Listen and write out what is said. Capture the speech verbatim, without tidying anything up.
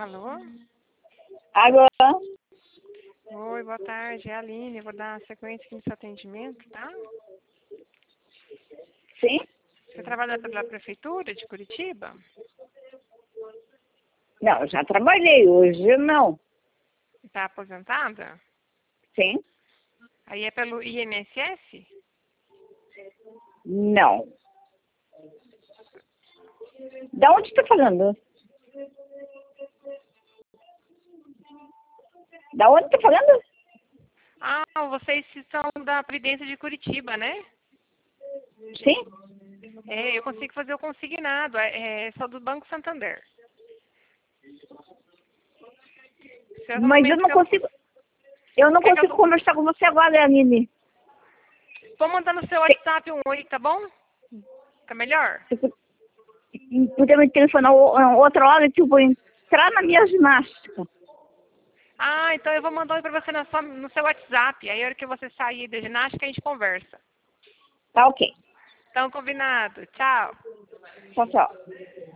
Alô? Alô? Oi, boa tarde. É a Aline. Eu vou dar sequência aqui no seu atendimento, tá? Sim? Você trabalha pela Prefeitura de Curitiba? Não, já trabalhei, hoje não. Está aposentada? Sim? Aí é pelo I N S S? Não. Da onde está falando? Da onde está falando? Ah, vocês são da Previdência de Curitiba, né? Sim? É, eu consigo fazer o consignado. É, é só do Banco Santander. Seu Mas eu momento não que eu... consigo... Eu não Quer que consigo eu... conversar com você agora, Aline. Vou mandar no seu WhatsApp um oi, tá bom? Fica melhor? Podemos telefonar o- outra hora que eu vou entrar na minha ginástica. Ah, então eu vou mandar oi pra você na sua- no seu WhatsApp. Aí a hora que você sair da ginástica, a gente conversa. Tá ok. Então, combinado. Tchau. Tchau, tchau.